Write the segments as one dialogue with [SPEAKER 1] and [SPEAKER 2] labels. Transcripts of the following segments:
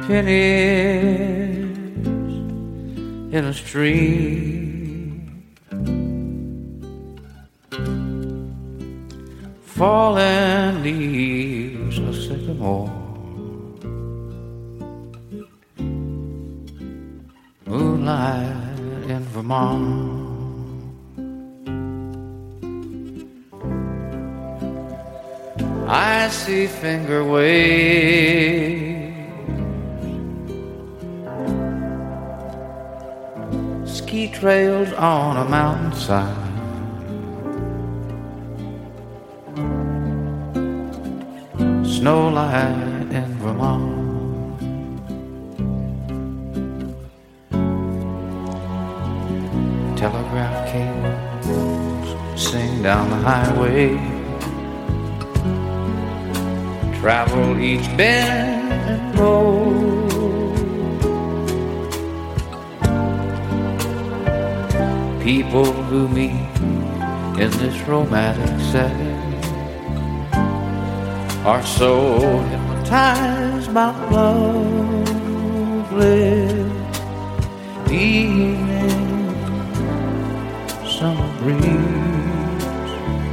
[SPEAKER 1] pennies in a stream, fallen leaves of sycamore, moonlight in Vermont. I see finger waves, ski trails on a mountainside, snowlight in Vermont. Telegraph cables sing down the highway, travel each bend and road. People who meet in this romantic setting are so hypnotized by lovely evening, summer breeze,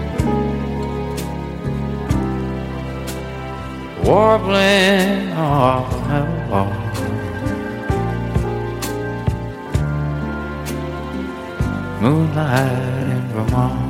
[SPEAKER 1] warbling off the metal bar, moonlight in Vermont.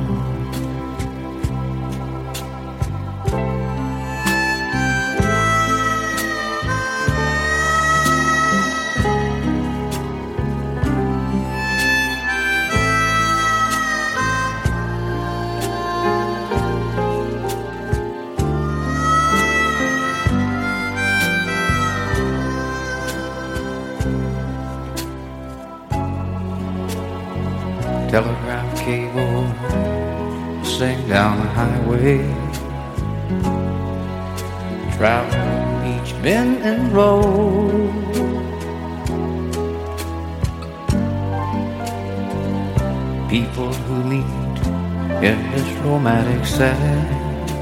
[SPEAKER 1] Telegraph cable sing down the highway, travel each bend and road. People who meet in this romantic setting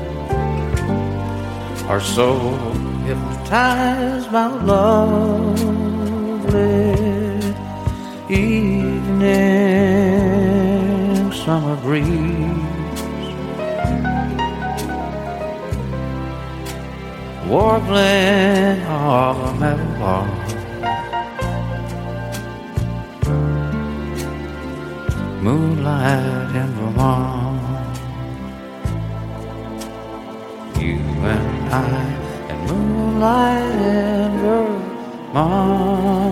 [SPEAKER 1] are so hypnotized by lovely evening, summer breeze, warbling of a metal bar, moonlight in Vermont. You and I and moonlight in Vermont.